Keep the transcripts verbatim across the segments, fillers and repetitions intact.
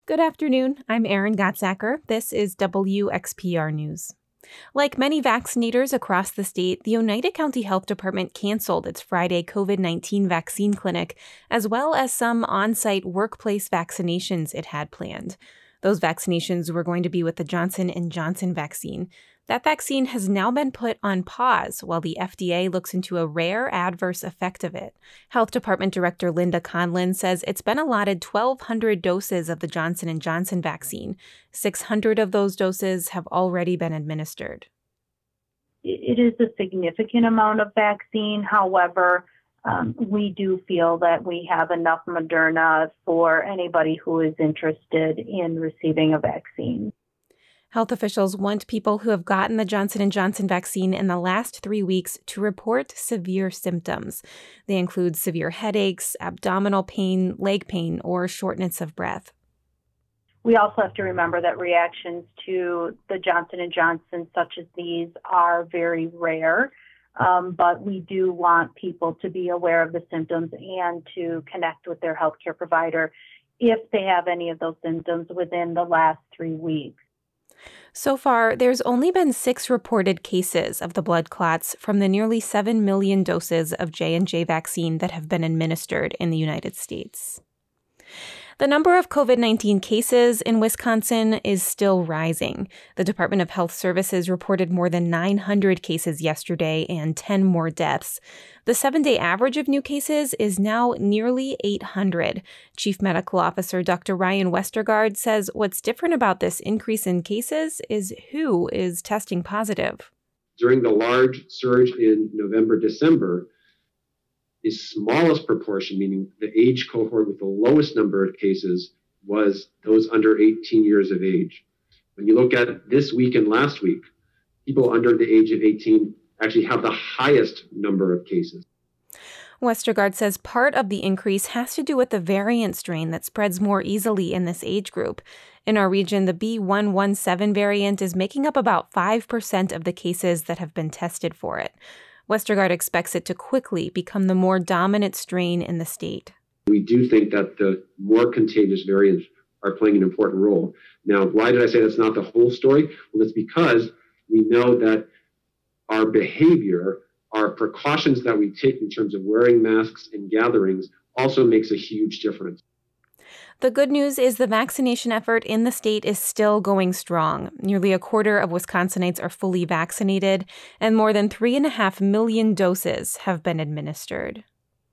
Good afternoon. I'm Erin Gottsacker. This is W X P R News. Like many vaccinators across the state, the Oneida County Health Department canceled its Friday COVID nineteen vaccine clinic, as well as some on-site workplace vaccinations it had planned. Those vaccinations were going to be with the Johnson and Johnson vaccine. That vaccine has now been put on pause while the F D A looks into a rare adverse effect of it. Health Department Director Linda Conlin says it's been allotted twelve hundred doses of the Johnson and Johnson vaccine. six hundred of those doses have already been administered. It is a significant amount of vaccine. However, um, we do feel that we have enough Moderna for anybody who is interested in receiving a vaccine. Health officials want people who have gotten the Johnson and Johnson vaccine in the last three weeks to report severe symptoms. They include severe headaches, abdominal pain, leg pain, or shortness of breath. We also have to remember that reactions to the Johnson and Johnson, such as these, are very rare. Um, but we do want people to be aware of the symptoms and to connect with their healthcare provider if they have any of those symptoms within the last three weeks. So far, there's only been six reported cases of the blood clots from the nearly seven million doses of J and J vaccine that have been administered in the United States. The number of COVID nineteen cases in Wisconsin is still rising. The Department of Health Services reported more than nine hundred cases yesterday and ten more deaths. The seven-day average of new cases is now nearly eight hundred. Chief Medical Officer Doctor Ryan Westergaard says what's different about this increase in cases is who is testing positive. During the large surge in November, December, the smallest proportion, meaning the age cohort with the lowest number of cases, was those under eighteen years of age. When you look at this week and last week, people under the age of eighteen actually have the highest number of cases. Westergaard says part of the increase has to do with the variant strain that spreads more easily in this age group. In our region, the B one one seven variant is making up about five percent of the cases that have been tested for it. Westergaard expects it to quickly become the more dominant strain in the state. We do think that the more contagious variants are playing an important role. Now, why did I say that's not the whole story? Well, it's because we know that our behavior, our precautions that we take in terms of wearing masks and gatherings also makes a huge difference. The good news is the vaccination effort in the state is still going strong. Nearly a quarter of Wisconsinites are fully vaccinated, and more than three and a half million doses have been administered.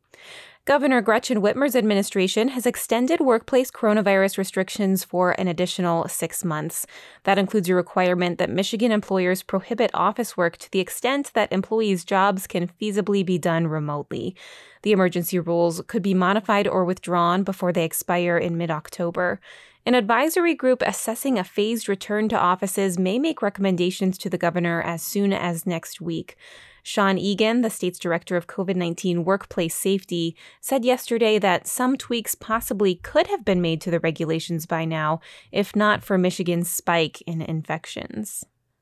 Governor Gretchen Whitmer's administration has extended workplace coronavirus restrictions for an additional six months. That includes a requirement that Michigan employers prohibit office work to the extent that employees' jobs can feasibly be done remotely. The emergency rules could be modified or withdrawn before they expire in mid-October. An advisory group assessing a phased return to offices may make recommendations to the governor as soon as next week. Sean Egan, the state's director of COVID nineteen workplace safety, said yesterday that some tweaks possibly could have been made to the regulations by now, if not for Michigan's spike in infections.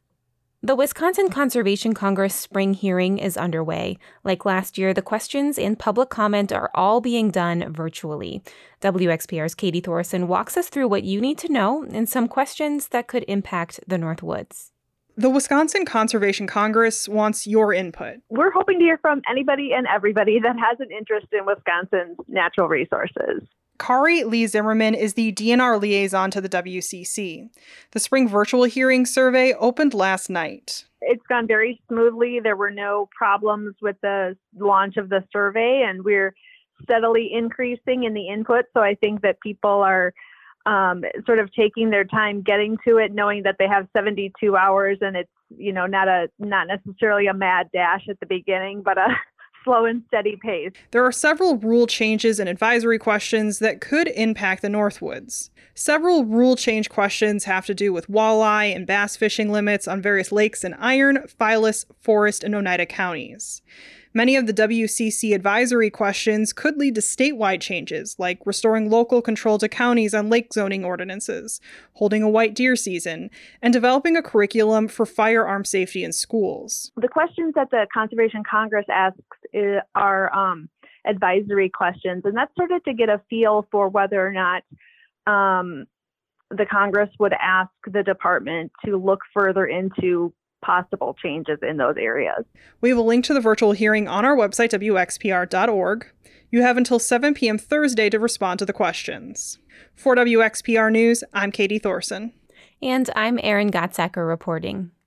The Wisconsin Conservation Congress spring hearing is underway. Like last year, the questions and public comment are all being done virtually. W X P R's Katie Thorson walks us through what you need to know and some questions that could impact the Northwoods. The Wisconsin Conservation Congress wants your input. We're hoping to hear from anybody and everybody that has an interest in Wisconsin's natural resources. Kari Lee Zimmerman is the D N R liaison to the W C C. The spring virtual hearing survey opened last night. It's gone very smoothly. There were no problems with the launch of the survey, and we're steadily increasing in the input. So I think that people are um, sort of taking their time getting to it, knowing that they have seventy-two hours, and it's, you know, not a not necessarily a mad dash at the beginning, but a slow and steady pace. There are several rule changes and advisory questions that could impact the Northwoods. Several rule change questions have to do with walleye and bass fishing limits on various lakes in Iron, Phyllis, Forest, and Oneida counties. Many of the W C C advisory questions could lead to statewide changes, like restoring local control to counties on lake zoning ordinances, holding a white deer season, and developing a curriculum for firearm safety in schools. The questions that the Conservation Congress asks are um, advisory questions, and that's sort of to get a feel for whether or not um, the Congress would ask the department to look further into possible changes in those areas. We have a link to the virtual hearing on our website, W X P R dot org. You have until seven p.m. Thursday to respond to the questions. For W X P R News, I'm Katie Thorson. And I'm Erin Gottsacker reporting.